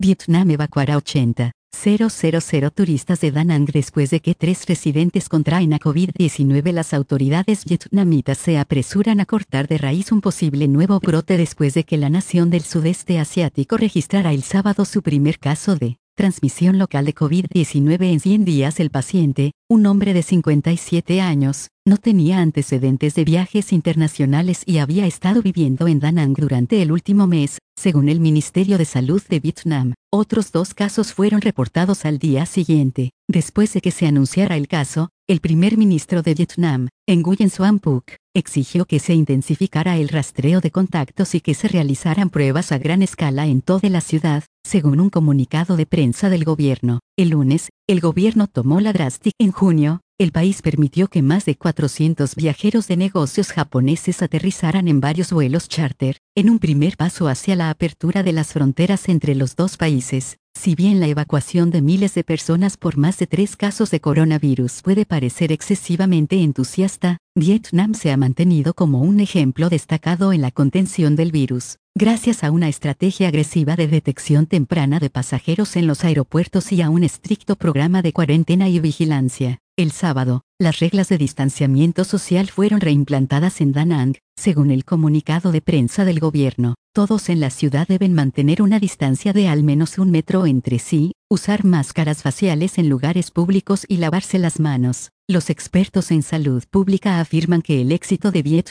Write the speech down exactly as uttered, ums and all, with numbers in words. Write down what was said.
Vietnam evacuará ochenta mil turistas de Da Nang después de que tres residentes contraen a COVID diecinueve. Las autoridades vietnamitas se apresuran a cortar de raíz un posible nuevo brote después de que la nación del sudeste asiático registrara el sábado su primer caso de transmisión local de COVID diecinueve en cien días. El paciente, un hombre de cincuenta y siete años, no tenía antecedentes de viajes internacionales y había estado viviendo en Da Nang durante el último mes, según el Ministerio de Salud de Vietnam. Otros dos casos fueron reportados al día siguiente. Después de que se anunciara el caso, el primer ministro de Vietnam, Nguyen Xuan Phuc, exigió que se intensificara el rastreo de contactos y que se realizaran pruebas a gran escala en toda la ciudad, según un comunicado de prensa del gobierno. El lunes, el gobierno tomó la drástica. En junio, el país permitió que más de cuatrocientos viajeros de negocios japoneses aterrizaran en varios vuelos charter, en un primer paso hacia la apertura de las fronteras entre los dos países. Si bien la evacuación de miles de personas por más de tres casos de coronavirus puede parecer excesivamente entusiasta, Vietnam se ha mantenido como un ejemplo destacado en la contención del virus, gracias a una estrategia agresiva de detección temprana de pasajeros en los aeropuertos y a un estricto programa de cuarentena y vigilancia. El sábado, las reglas de distanciamiento social fueron reimplantadas en Da Nang, según el comunicado de prensa del gobierno. Todos en la ciudad deben mantener una distancia de al menos un metro entre sí, usar máscaras faciales en lugares públicos y lavarse las manos. Los expertos en salud pública afirman que el éxito de Vietnam